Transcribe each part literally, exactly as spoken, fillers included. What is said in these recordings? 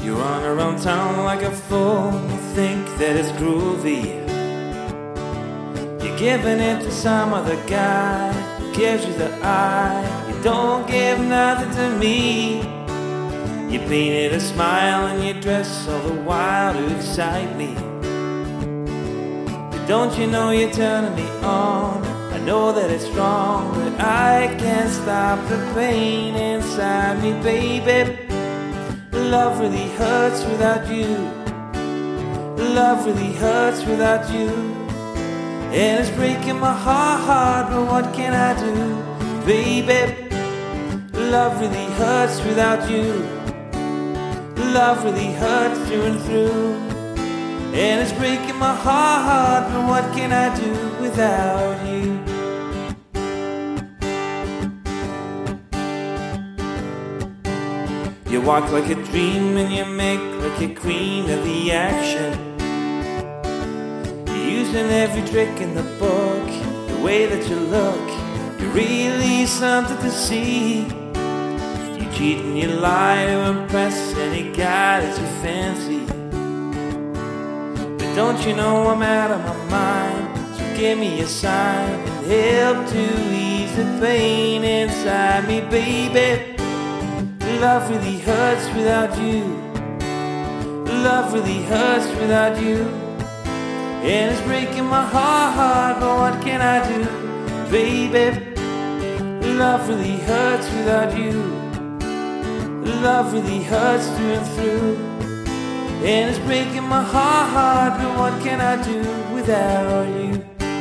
You run around town like a fool, you think that it's groovy. You're giving it to some other guy who gives you the eye. You don't give nothing to me. You painted a smile and you dress all the while to excite me. But don't you know you're turning me on? I know that it's wrong, but I can't stop the pain inside me, baby. Love really hurts without you. Love really hurts without you. And it's breaking my heart, but what can I do, baby? Love really hurts without you. Love really hurts through and through. And it's breaking my heart, but what can I do without you? You walk like a dream and you make like a queen of the action. You're using every trick in the book. The way that you look, you're really something to see. You cheat and you lie to impress any guy that you fancy. But don't you know I'm out of my mind? So give me a sign and help to ease the pain inside me, baby. Love really hurts without you. Love really hurts without you. And it's breaking my heart, but what can I do, baby? Love really hurts without you. Love really hurts through and through. And it's breaking my heart, but what can I do without you?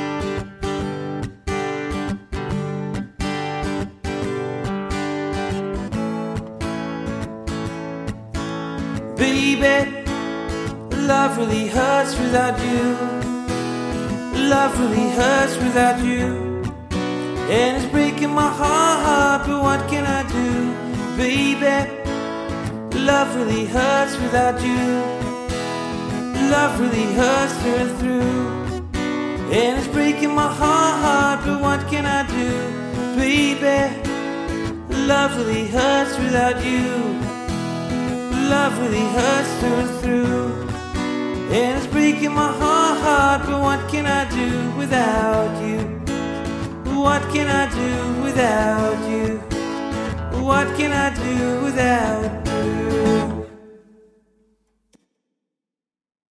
Baby, love really hurts without you. Love really hurts without you. And it's breaking my heart, but what can I do, baby? Love really hurts without you. Love really hurts through and through. And it's breaking my heart, but what can I do, baby? Love really hurts without you. Love really hurts through and through. And it's breaking my heart, but what can I do without you? What can I do without you? What can I do without you?